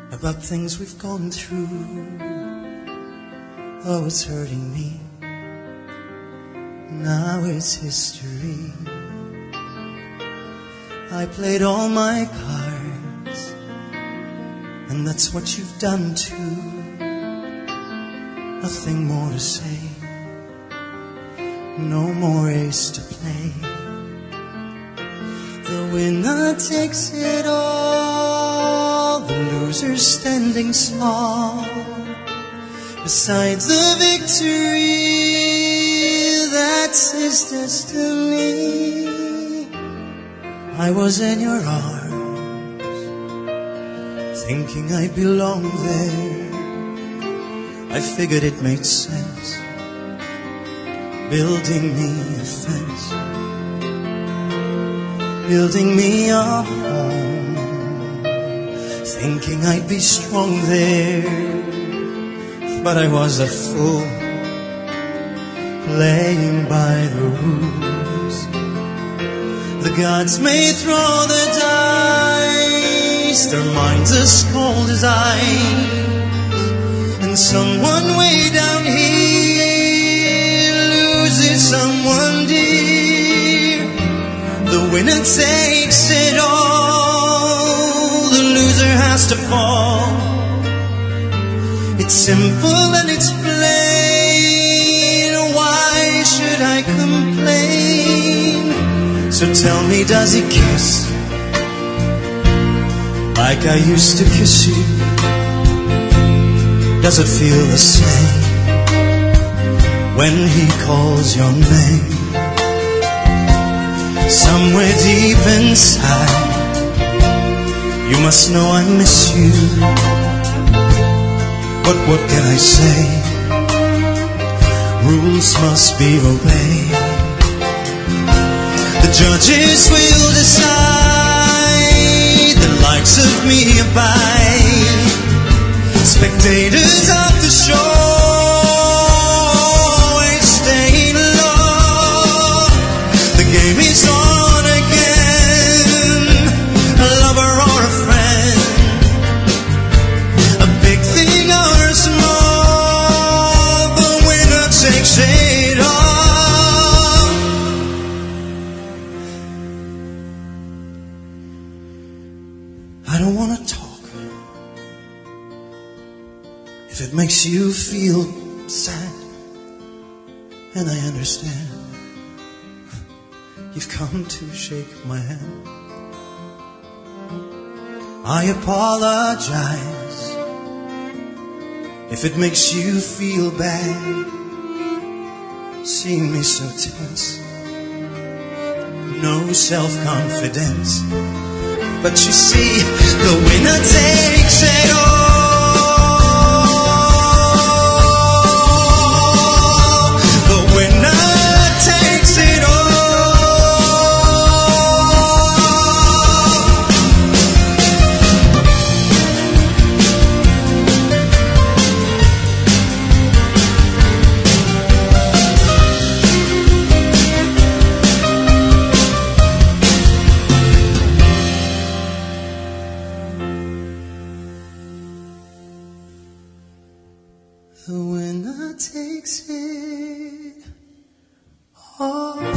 about things we've gone through. Oh, it's hurting me. Now it's history. I played all my cards, and that's what you've done too. Nothing more to say, no more ace to play. The winner takes it all, the loser standing small beside the victory. That's his destiny. I was in your arms, thinking I belonged there. I figured it made sense, building me a fence, building me a home, thinking I'd be strong there. But I was a fool, playing by the rules. The gods may throw the dice, their minds as cold as ice, and someone way down here loses someone dear. The winner takes it all, the loser has to fall. It's simple and it's plain, why should I complain? So tell me, does he kiss like I used to kiss you? Does it feel the same when he calls your name? Somewhere deep inside, you must know I miss you. But what can I say? Rules must be obeyed. The judges will decide, the likes of me abide. Spectators of the show always stay low. The game is on again, a lover or a friend, a big thing or a small, the winner takes it all. I don't want to talk if it makes you feel sad, and I understand. You've come to shake my hand. I apologize if it makes you feel bad, seeing me so tense, no self-confidence. But you see, the winner takes it all. The winner takes it all. The winner takes it all.